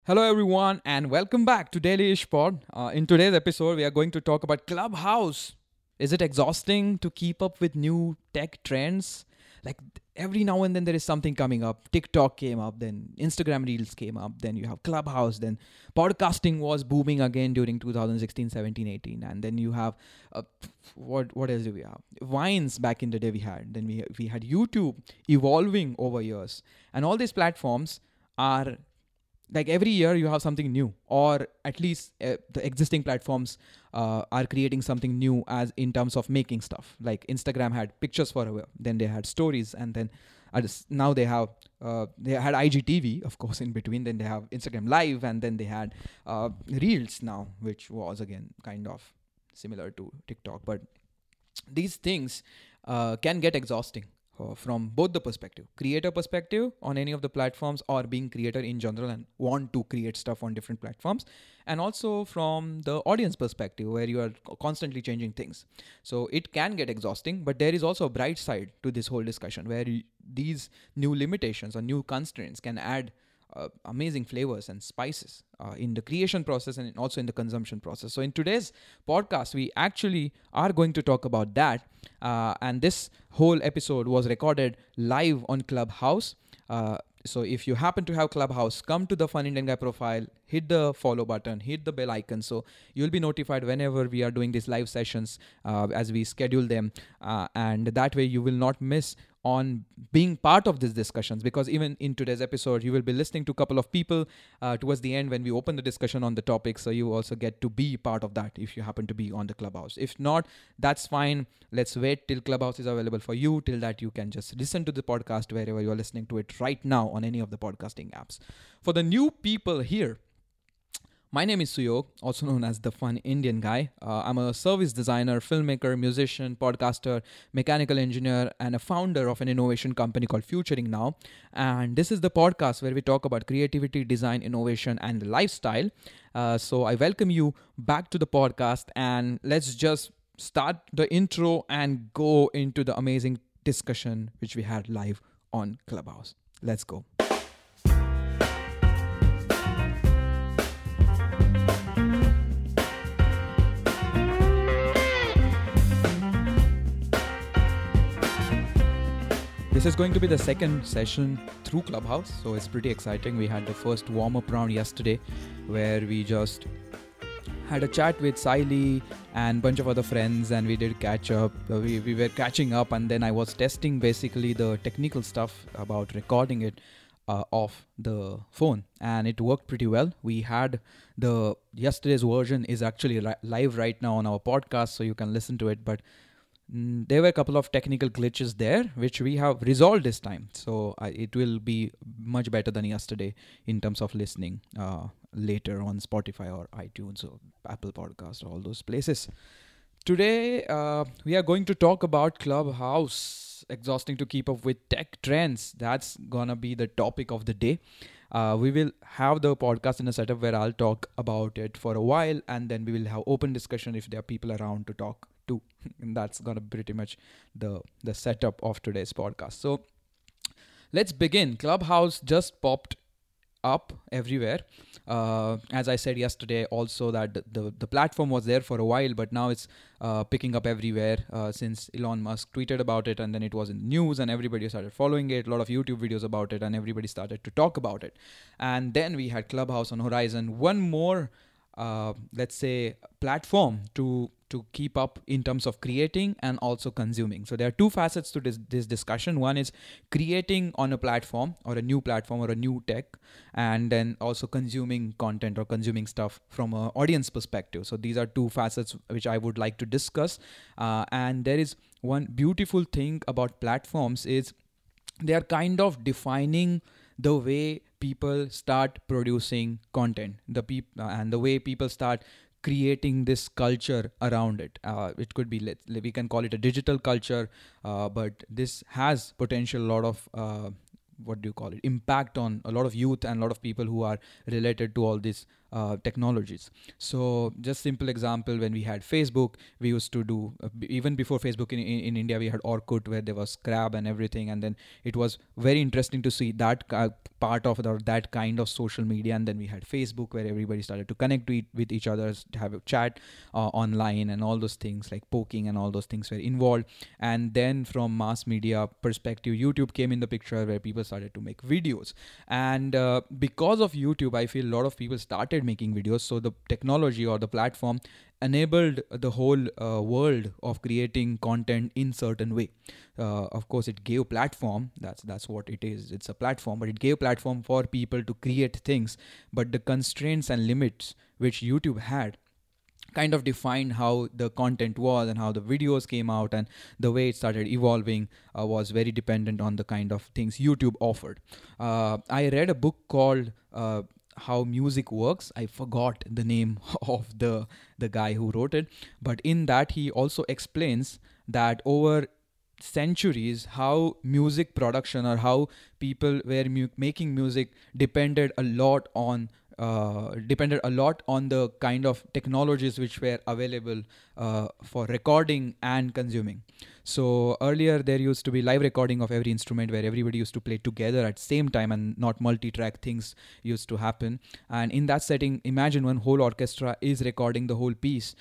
Hello, everyone, and welcome back to Daily Ish Pod. In today's episode, we are going to talk about Clubhouse. Is it exhausting to keep up with new tech trends? Like every now and then, there is something coming up. TikTok came up, then Instagram Reels came up, then you have Clubhouse, then podcasting was booming again during 2016, 17, 18, and then you have uh, what else do we have? Vines back in the day we had. Then we had YouTube evolving over years, and all these platforms are like every year you have something new, or at least the existing platforms are creating something new as in terms of making stuff. Like Instagram had pictures forever, then they had stories, and then now they had IGTV, of course, in between. Then they have Instagram Live, and then they had Reels now, which was again kind of similar to TikTok. But these things can get exhausting from both the perspective, creator perspective on any of the platforms, or being creator in general and want to create stuff on different platforms, and also from the audience perspective where you are constantly changing things. So it can get exhausting, but there is also a bright side to this whole discussion where these new limitations or new constraints can add amazing flavors and spices in the creation process and also in the consumption process. So, in today's podcast, we actually are going to talk about that. And this whole episode was recorded live on Clubhouse. So, if you happen to have Clubhouse, come to the Fun Indian Guy profile, hit the follow button, hit the bell icon. So, you'll be notified whenever we are doing these live sessions as we schedule them. And that way, you will not miss on being part of these discussions, because even in today's episode you will be listening to a couple of people towards the end when we open the discussion on the topic, so you also get to be part of that if you happen to be on the Clubhouse. If not, that's fine. Let's wait till Clubhouse is available for you. Till that, you can just listen to the podcast wherever you're listening to it right now on any of the podcasting apps. For the new people here, my name is Suyog, also known as the Fun Indian Guy. I'm a service designer, filmmaker, musician, podcaster, mechanical engineer, and a founder of an innovation company called Futuring Now. And this is the podcast where we talk about creativity, design, innovation, and lifestyle. So I welcome you back to the podcast, and let's just start the intro and go into the amazing discussion which we had live on Clubhouse. Let's go. This is going to be the second session through Clubhouse, so it's pretty exciting. We had the first warm-up round yesterday where we just had a chat with Siley and a bunch of other friends, and we did catch up. We were catching up, and then I was testing basically the technical stuff about recording it off the phone, and it worked pretty well. We had yesterday's version is actually live right now on our podcast, so you can listen to it, but there were a couple of technical glitches there, which we have resolved this time. So it will be much better than yesterday in terms of listening later on Spotify or iTunes or Apple Podcast, all those places. Today, we are going to talk about Clubhouse, exhausting to keep up with tech trends. That's gonna be the topic of the day. We will have the podcast in a setup where I'll talk about it for a while, and then we will have open discussion if there are people around to talk to. And that's gonna be pretty much the setup of today's podcast. So let's begin. Clubhouse just popped up everywhere. As I said yesterday also, that the platform was there for a while, but now it's picking up everywhere since Elon Musk tweeted about it, and then it was in the news and everybody started following it, a lot of YouTube videos about it, and everybody started to talk about it. And then we had Clubhouse on horizon, one more let's say platform to keep up in terms of creating and also consuming. So there are two facets to this discussion. One is creating on a platform or a new platform or a new tech, and then also consuming content or consuming stuff from an audience perspective. So these are two facets which I would like to discuss. And there is one beautiful thing about platforms is they are kind of defining the way people start producing content, and the way people start creating this culture around it. It could be, we can call it a digital culture, but this has potential lot of impact on a lot of youth and a lot of people who are related to all these technologies. So just simple example, when we had Facebook, we used to do even before Facebook in India, we had Orkut, where there was Scrab and everything, and then it was very interesting to see that part of that kind of social media. And then we had Facebook, where everybody started to connect with each other, to have a chat online, and all those things like poking and all those things were involved. And then from mass media perspective, YouTube came in the picture, where people started to make videos. And because of YouTube, I feel a lot of people started making videos. So the technology or the platform enabled the whole world of creating content in certain way. Of course, it gave platform. That's what it is. It's a platform, but it gave platform for people to create things. But the constraints and limits which YouTube had kind of defined how the content was and how the videos came out, and the way it started evolving was very dependent on the kind of things YouTube offered. I read a book called How Music Works. I forgot the name of the guy who wrote it, but in that he also explains that over centuries how music production, or how people were making music, depended a lot on the kind of technologies which were available for recording and consuming. So earlier there used to be live recording of every instrument, where everybody used to play together at same time, and not multi-track things used to happen. And in that setting, imagine one whole orchestra is recording the whole piece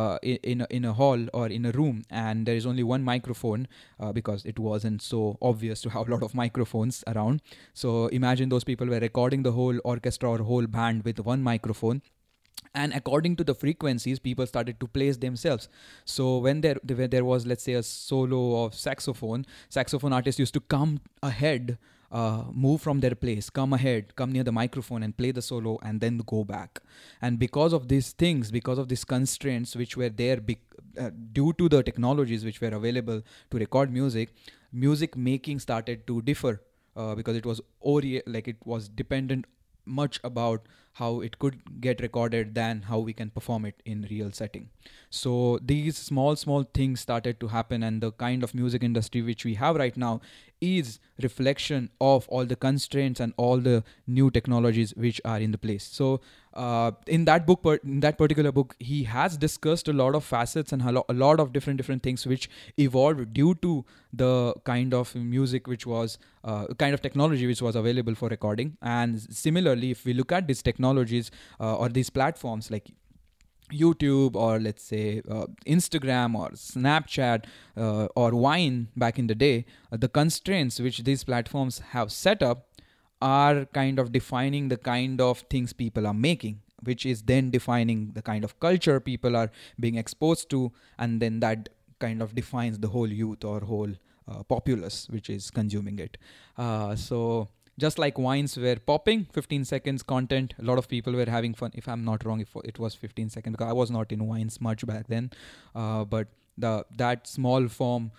in a hall or in a room, and there is only one microphone, because it wasn't so obvious to have a lot of microphones around. So imagine those people were recording the whole orchestra or whole band with one microphone, and according to the frequencies, people started to place themselves. So when there was, let's say, a solo of saxophone artists used to come ahead, move from their place, come ahead, come near the microphone and play the solo, and then go back. And because of these things, because of these constraints which were there due to the technologies which were available to record music making started to differ, because it was dependent much about how it could get recorded than how we can perform it in real setting. So these small things started to happen, and the kind of music industry which we have right now is reflection of all the constraints and all the new technologies which are in the place. So in that particular book, he has discussed a lot of facets and a lot of different things which evolved due to the kind of music which was kind of technology which was available for recording. And similarly, if we look at these technologies or these platforms like YouTube, or let's say Instagram or Snapchat or Vine back in the day, the constraints which these platforms have set up are kind of defining the kind of things people are making, which is then defining the kind of culture people are being exposed to, and then that kind of defines the whole youth or whole populace which is consuming it. So just like Vines were popping, 15 seconds content, a lot of people were having fun. If I'm not wrong, if it was 15 seconds, because I was not in Vines much back then, but that small form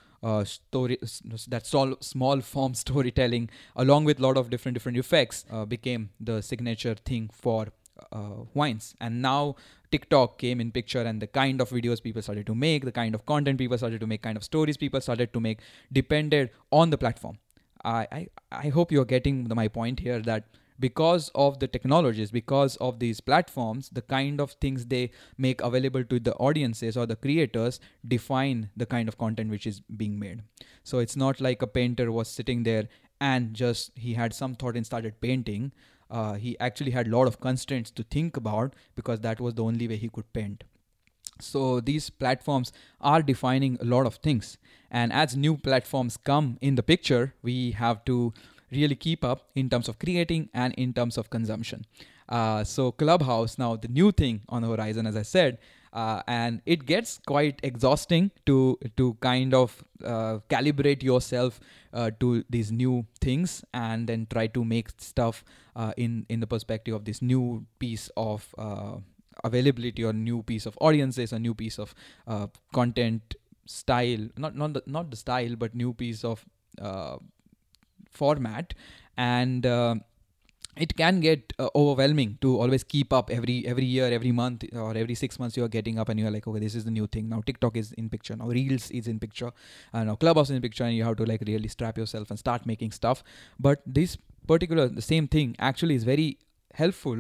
small form storytelling, along with a lot of different effects, became the signature thing for Vines. And now TikTok came in picture, and the kind of videos people started to make, the kind of content people started to make, kind of stories people started to make, depended on the platform. I hope you're getting my point here, that because of the technologies, because of these platforms, the kind of things they make available to the audiences or the creators define the kind of content which is being made. So it's not like a painter was sitting there and just he had some thought and started painting. He actually had a lot of constraints to think about, because that was the only way he could paint. So these platforms are defining a lot of things. And as new platforms come in the picture, we have to really keep up in terms of creating and in terms of consumption. So Clubhouse, now the new thing on the horizon, as I said, and it gets quite exhausting to kind of calibrate yourself to these new things, and then try to make stuff in the perspective of this new piece of availability, or new piece of audiences, a new piece of content style, not the style, but new piece of format. And it can get overwhelming to always keep up every year, every month, or every 6 months. You're getting up and you're like, okay, this is the new thing. Now TikTok is in picture, now Reels is in picture, now Clubhouse is in picture, and you have to like really strap yourself and start making stuff. But the same thing actually is very helpful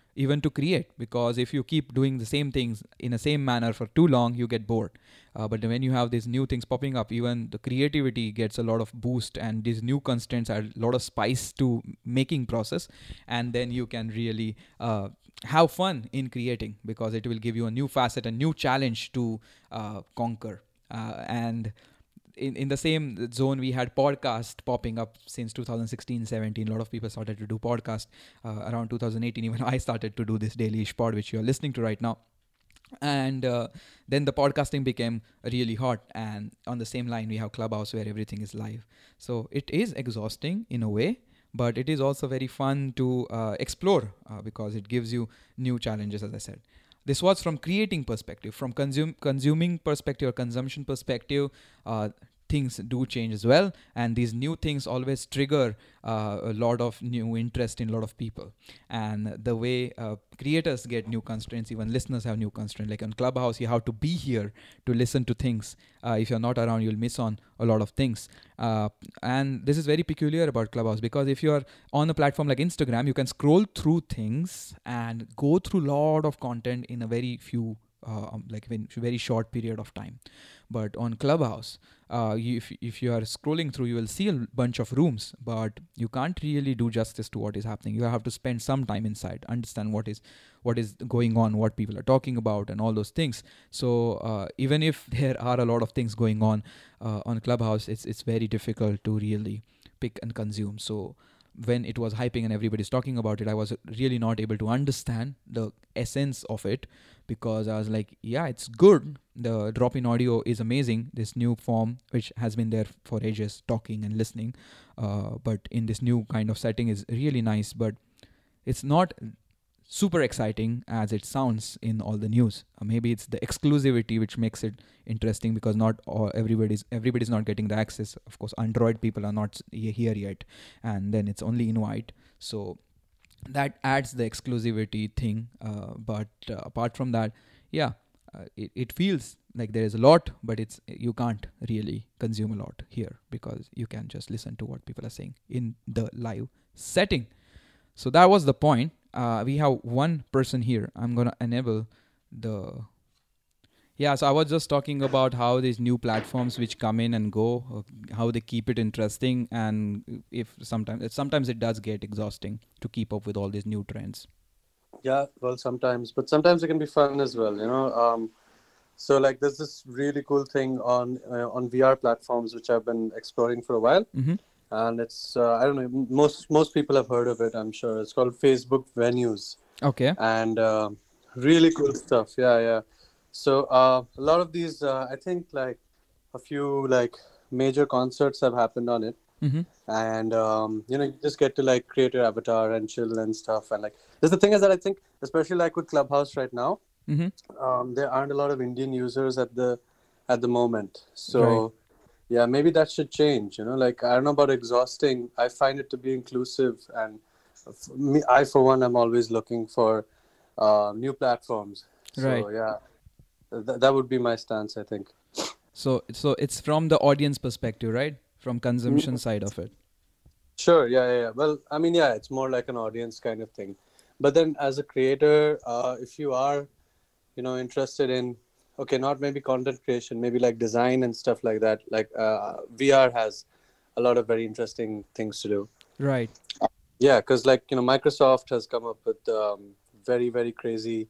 even to create, because if you keep doing the same things in the same manner for too long, you get bored. But when you have these new things popping up, even the creativity gets a lot of boost, and these new constraints add a lot of spice to making process, and then you can really have fun in creating, because it will give you a new facet, a new challenge to conquer. And in the same zone, we had podcast popping up since 2016-17. A lot of people started to do podcast around 2018. Even I started to do this daily-ish pod, which you're listening to right now. And then the podcasting became really hot, and on the same line we have Clubhouse, where everything is live. So it is exhausting in a way, but it is also very fun to explore, because it gives you new challenges, as I said. This was from creating perspective. From consuming perspective or consumption perspective, things do change as well, and these new things always trigger a lot of new interest in a lot of people. And the way creators get new constraints, even listeners have new constraints. Like on Clubhouse, you have to be here to listen to things. If you're not around, you'll miss on a lot of things. And this is very peculiar about Clubhouse, because if you're on a platform like Instagram, you can scroll through things and go through a lot of content in a very few very short period of time. But on Clubhouse, if you are scrolling through, you will see a bunch of rooms, but you can't really do justice to what is happening. You have to spend some time inside, understand what is going on, what people are talking about, and all those things. So even if there are a lot of things going on Clubhouse, it's very difficult to really pick and consume. So when it was hyping and everybody's talking about it, I was really not able to understand the essence of it, because I was like, yeah, it's good. The drop-in audio is amazing. This new form, which has been there for ages, talking and listening, but in this new kind of setting is really nice, but it's not super exciting as it sounds in all the news. Maybe it's the exclusivity which makes it interesting, because not all, everybody's not getting the access. Of course, Android people are not here yet, and then it's only invite. So that adds the exclusivity thing. But apart from that, yeah, it feels like there is a lot, but you can't really consume a lot here, because you can just listen to what people are saying in the live setting. So that was the point. We have one person here. I'm going to enable the... Yeah, so I was just talking about how these new platforms which come in and go, how they keep it interesting, and if sometimes it does get exhausting to keep up with all these new trends. Yeah, well, sometimes, but sometimes it can be fun as well, you know. So like there's this really cool thing on VR platforms which I've been exploring for a while. Mm-hmm. And it's I don't know, most people have heard of it, I'm sure. It's called Facebook Venues. Okay. And really cool stuff. Yeah. So a lot of these I think like a few like major concerts have happened on it. Mm-hmm. And you know, you just get to like create your avatar and chill and stuff. And like the thing is that I think, especially like with Clubhouse right now, mm-hmm. There aren't a lot of Indian users at the moment. So Right. yeah, maybe that should change. You know, like I don't know about exhausting. I find it to be inclusive, and I for one, I'm always looking for new platforms. Right. So yeah, that would be my stance, I think. So it's from the audience perspective, right? From consumption side of it. Sure. Yeah. Well, I mean, yeah, it's more like an audience kind of thing. But then, as a creator, if you are, you know, interested in, okay, not maybe content creation, maybe like design and stuff like that. Like VR has a lot of very interesting things to do. Right. Yeah, because like, you know, Microsoft has come up with very crazy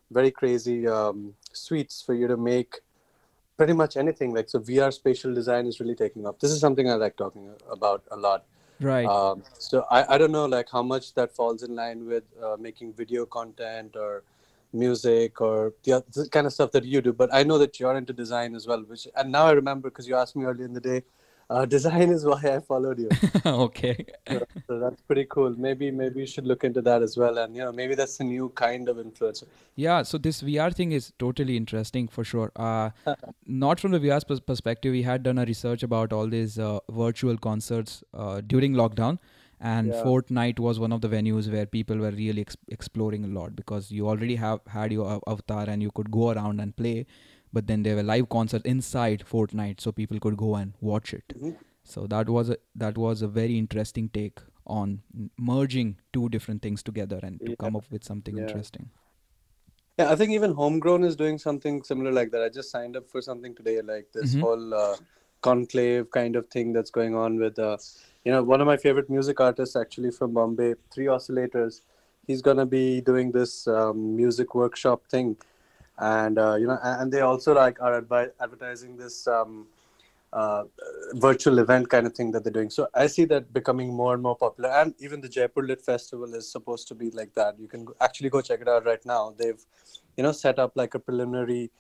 suites for you to make pretty much anything. Like, so VR spatial design is really taking up. This is something I like talking about a lot. Right. So I don't know like how much that falls in line with making video content or music or the kind of stuff that you do, but I know that you're into design as well, and now I remember because you asked me earlier in the day. Design is why I followed you. Okay. So that's pretty cool. Maybe you should look into that as well, and you know, maybe that's a new kind of influencer. Yeah, so this VR thing is totally interesting for sure. Not from the VR perspective, we had done a research about all these virtual concerts during lockdown, and Fortnite was one of the venues where people were really exploring a lot, because you already had your avatar and you could go around and play, but then there were live concerts inside Fortnite, so people could go and watch it. Mm-hmm. So that was a very interesting take on merging two different things together and to Yeah, come up with something yeah. interesting. Yeah, I think even Homegrown is doing something similar like that. I just signed up for something today, like this Mm-hmm. whole conclave kind of thing that's going on with, one of my favorite music artists actually from Bombay, Three Oscillators. He's gonna be doing this music workshop thing, and and they also like are advertising this uh, virtual event kind of thing that they're doing. So I see that becoming more and more popular. And even the Jaipur Lit Festival is supposed to be like that. You can actually go check it out right now. They've, set up like a preliminary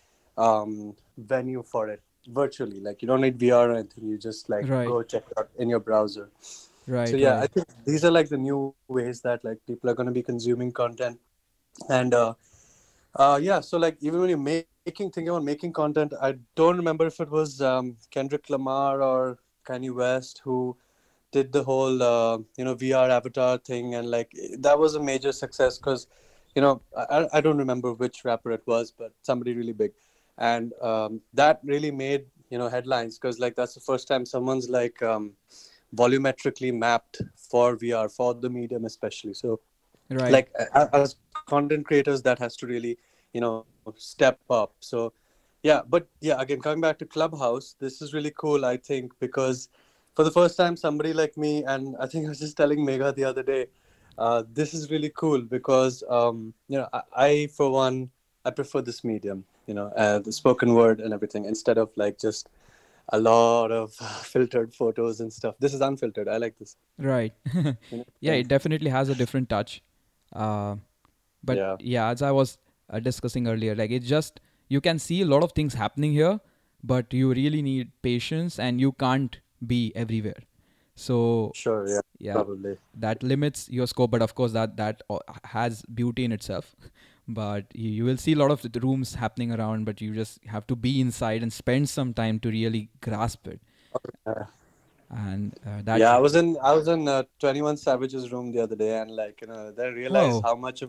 venue for it virtually. Like you don't need VR or anything. You just like Right, go check it out in your browser. So right, yeah, I right. think these are like the new ways that like people are going to be consuming content. And yeah, so like even when you're thinking about making content, I don't remember if it was Kendrick Lamar or Kanye West who did the whole VR avatar thing, and like that was a major success because I don't remember which rapper it was, but somebody really big, and that really made headlines because like that's the first time someone's like volumetrically mapped for VR for the medium especially. So Right. like as content creators that has to really step up. So yeah, but yeah, again coming back to Clubhouse, this is really cool, I think, because for the first time somebody like me, and I think I was just telling Megha the other day, this is really cool because I for one, I prefer this medium, the spoken word and everything, instead of like just a lot of filtered photos and stuff. This is unfiltered. I like this. Right. Yeah, Yeah. it definitely has a different touch. Uh, but Yeah. yeah, as I was discussing earlier, like it just, you can see a lot of things happening here, but you really need patience and you can't be everywhere. So Sure. Yeah. yeah, Probably. that limits your scope, but of course that has beauty in itself. But you will see a lot of the rooms happening around, but you just have to be inside and spend some time to really grasp it. Uh, And Yeah, that's, I was in 21 Savage's room the other day, and like then I realized oh,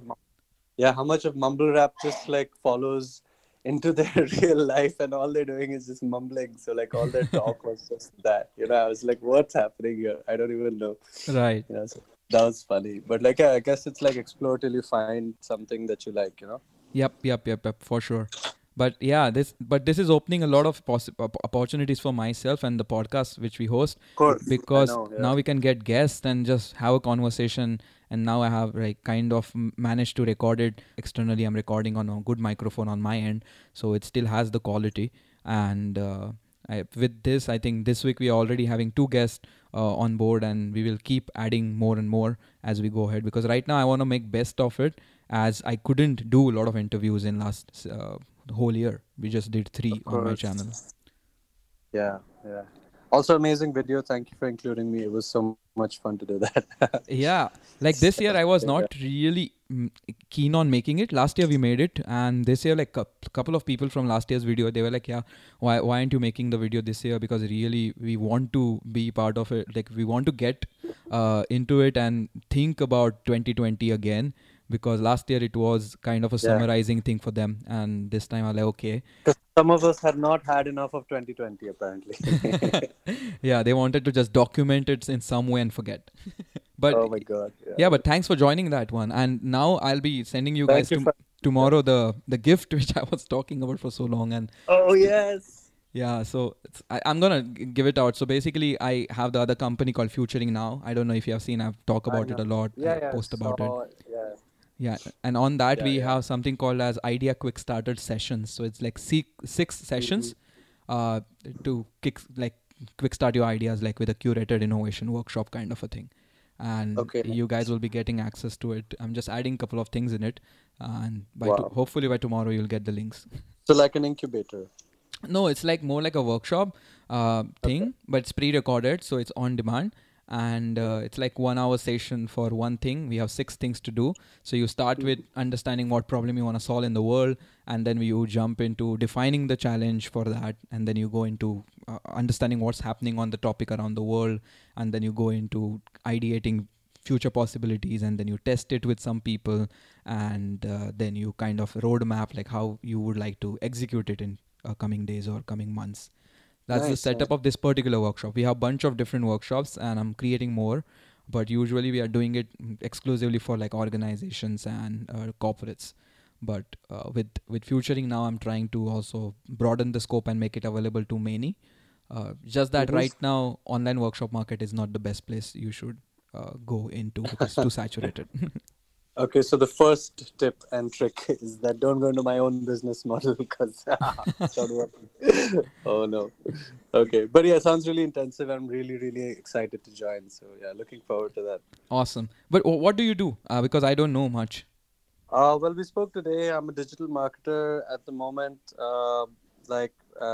how much of mumble rap just like follows into their real life, and all they're doing is just mumbling. So like all their talk was just that. I was like, what's happening here? I don't even know. right. So that was funny. But like yeah, I guess it's like explore till you find something that you like. Yep, for sure. But yeah, this is opening a lot of opportunities for myself and the podcast which we host, Of course, I because know. Yeah. now we can get guests and just have a conversation. And now I have like kind of managed to record it externally. I'm recording on a good microphone on my end, so it still has the quality. And with this, I think this week we are already having two guests on board, and we will keep adding more and more as we go ahead. Because right now I want to make best of it, as I couldn't do a lot of interviews in last whole year. We just did three Of on my channel. course. Yeah. Yeah. Also, amazing video. Thank you for including me. It was so much fun to do that. Yeah, like this year I was not really keen on making it. Last year we made it, and this year like a couple of people from last year's video, they were like, yeah, why aren't you making the video this year? Because really we want to be part of it. Like we want to get into it and think about 2020 again, because last year it was kind of a Yeah. summarizing thing for them, and this time I'm like, okay. Because some of us had not had enough of 2020, apparently. Yeah, they wanted to just document it in some way and forget. But Oh my God. Yeah. yeah, but thanks for joining that one. And now I'll be sending you guys Thank you to for. tomorrow the gift which I was talking about for so long. And Oh, yes. yeah, so I'm gonna give it out. So basically, I have the other company called Futuring Now. I don't know if you have seen. I've talked I about it know. a lot. I Yeah, yeah. post about it. Saw. Yeah. Yeah, and on that Yeah, we yeah. have something called as Idea Quick Starter sessions. So it's like six Mm-hmm. sessions, uh, to quick start your ideas, like with a curated innovation workshop kind of a thing. And Okay. you guys will be getting access to it. I'm just adding a couple of things in it, and Wow. hopefully by tomorrow you'll get the links. So, like an incubator. No, it's like more like a workshop Okay. thing, but it's pre-recorded, so it's on demand. And Yeah. it's like 1 hour session for one thing. We have six things to do. So you start with Mhm. understanding what problem you want to solve in the world, and then you jump into defining the challenge for that, and then you go into understanding what's happening on the topic around the world, and then you go into ideating future possibilities, and then you test it with some people, and then you kind of roadmap like how you would like to execute it in coming days or coming months. That's the Nice. Nice. setup of this particular workshop. We have a bunch of different workshops, and I'm creating more. but usually we are doing it exclusively for like organizations and corporates. But with Futuring now, I'm trying to also broaden the scope and make it available to many. Just that Mhm. right now, online workshop market is not the best place you should go into because it's too saturated. Okay, so the first tip and trick is that don't go into my own business model because it's not working. Oh no. Okay, but yeah, sounds really intensive. I'm really, really excited to join. So yeah, looking forward to that. Awesome. But what do you do? Because I don't know much. Well, we spoke today. I'm a digital marketer at the moment, like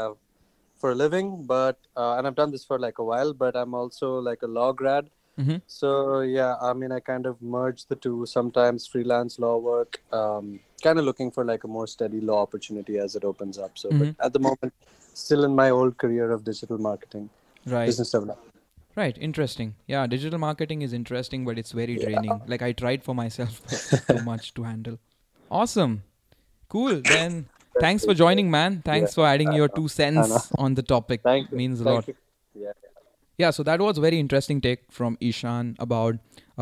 for a living, but and I've done this for like a while. But I'm also like a law grad. Mm-hmm. So yeah, I mean, I kind of merge the two. Sometimes freelance law work. Kind of looking for like a more steady law opportunity as it opens up. So, but Mm-hmm. at the moment, still in my old career of digital marketing, Right. business development. Right. Interesting. Yeah, digital marketing is interesting, but it's very Yeah. draining. Like I tried for myself, but too much to handle. Awesome. Cool. Then thanks for joining, man. Yeah. Thanks for adding your two I know. cents on the topic. Thank you. Means a lot. Thank you. Yeah. Yeah, so that was very interesting take from Ishan about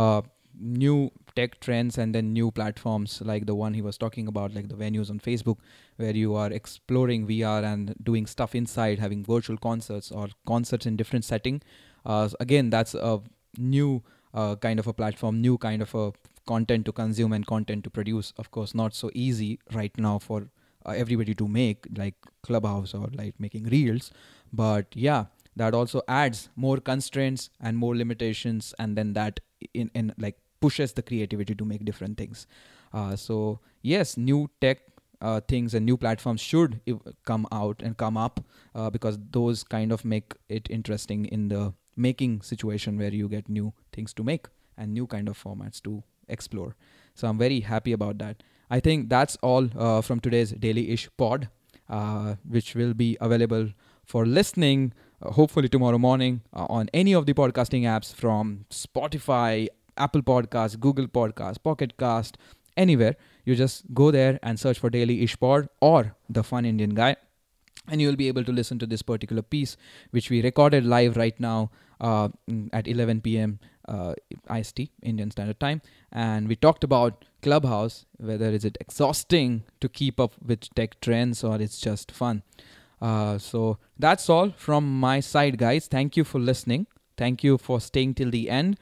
new tech trends and then new platforms like the one he was talking about, like the venues on Facebook, where you are exploring VR and doing stuff inside, having virtual concerts or concerts in different setting. Again, that's a new kind of a platform, new kind of a content to consume and content to produce. Of course, not so easy right now for everybody to make, like Clubhouse or like making reels. But yeah, that also adds more constraints and more limitations, and then that in like pushes the creativity to make different things. So yes, new tech things and new platforms should come out and come up because those kind of make it interesting in the making situation where you get new things to make and new kind of formats to explore. So I'm very happy about that. I think that's all from today's Daily Ish pod, which will be available for listening hopefully tomorrow morning on any of the podcasting apps from Spotify, Apple Podcasts, Google Podcasts, Pocket Cast, anywhere. You just go there and search for Daily Ish Pod or The Fun Indian Guy, and you will be able to listen to this particular piece, which we recorded live right now at 11 p.m. IST, Indian Standard Time. And we talked about Clubhouse, whether is it exhausting to keep up with tech trends or it's just fun. So that's all from my side, guys. Thank you for listening. Thank you for staying till the end.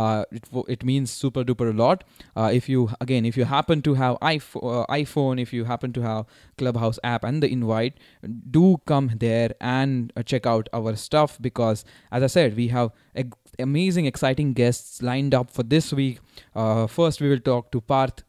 It means super duper a lot. If you happen to have iPhone, if you happen to have Clubhouse app and the invite, do come there and check out our stuff, because as I said, we have amazing exciting guests lined up for this week. First we will talk to Parth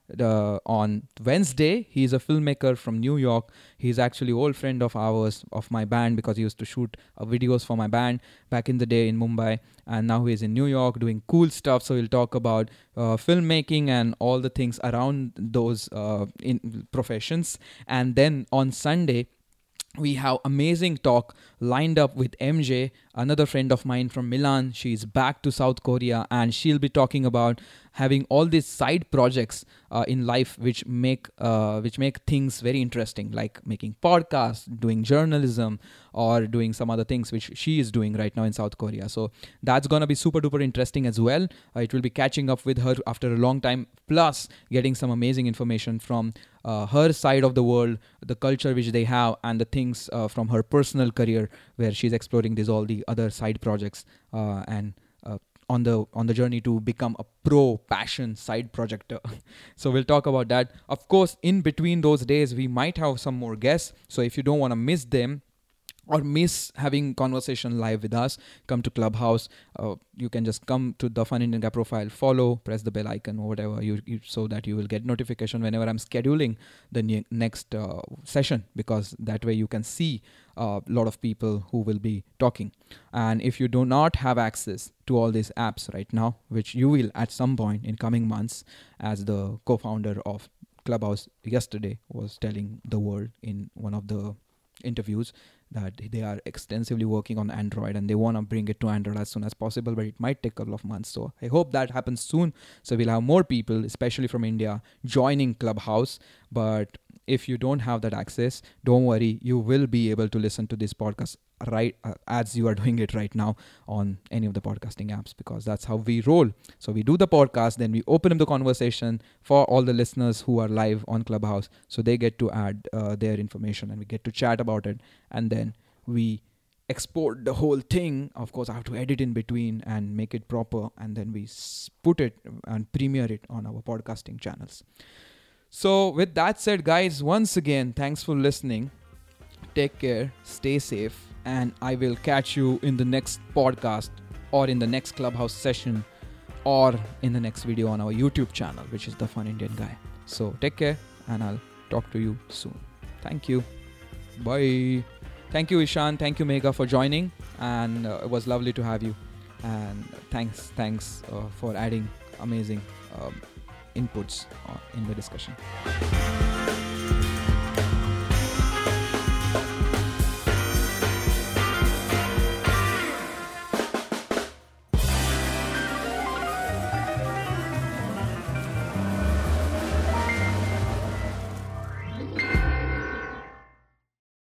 on Wednesday. He's a filmmaker from New York. He's actually an old friend of ours, of my band, because he used to shoot videos for my band back in the day in Mumbai, and now he's in New York doing cool stuff. So we'll talk about filmmaking and all the things around those in professions. And then on Sunday, we have amazing talk lined up with MJ, another friend of mine from Milan. She's back to South Korea, and she'll be talking about having all these side projects in life which make things very interesting, like making podcasts, doing journalism, or doing some other things which she is doing right now in South Korea. So that's gonna be super duper interesting as well. It will be catching up with her after a long time, plus getting some amazing information from her side of the world, the culture which they have, and the things from her personal career, where she's exploring all the other side projects and on the journey to become a pro passion side projector. So we'll talk about that. Of course, in between those days, we might have some more guests. So if you don't want to miss them, or miss having conversation live with us, come to Clubhouse. You can just come to the Fun Indian Guy profile, follow, press the bell icon or whatever, so that you will get notification whenever I'm scheduling the next session, because that way you can see a lot of people who will be talking. And if you do not have access to all these apps right now, which you will at some point in coming months, as the co-founder of Clubhouse yesterday was telling the world in one of the interviews, that they are extensively working on Android and they want to bring it to Android as soon as possible, but it might take a couple of months. So I hope that happens soon. So we'll have more people, especially from India, joining Clubhouse. But if you don't have that access, don't worry, you will be able to listen to this podcast right as you are doing it right now on any of the podcasting apps, because that's how we roll. So we do the podcast, then we open up the conversation for all the listeners who are live on Clubhouse, so they get to add their information and we get to chat about it, and then we export the whole thing. Of course, I have to edit in between and make it proper, and then we put it and premiere it on our podcasting channels. So with that said, guys, once again, thanks for listening. Take care, stay safe, and I will catch you in the next podcast or in the next Clubhouse session or in the next video on our YouTube channel, which is The Fun Indian Guy. So take care, and I'll talk to you soon. Thank you. Bye. Thank you, Ishan. Thank you, Megha, for joining. And it was lovely to have you. And thanks for adding amazing inputs in the discussion.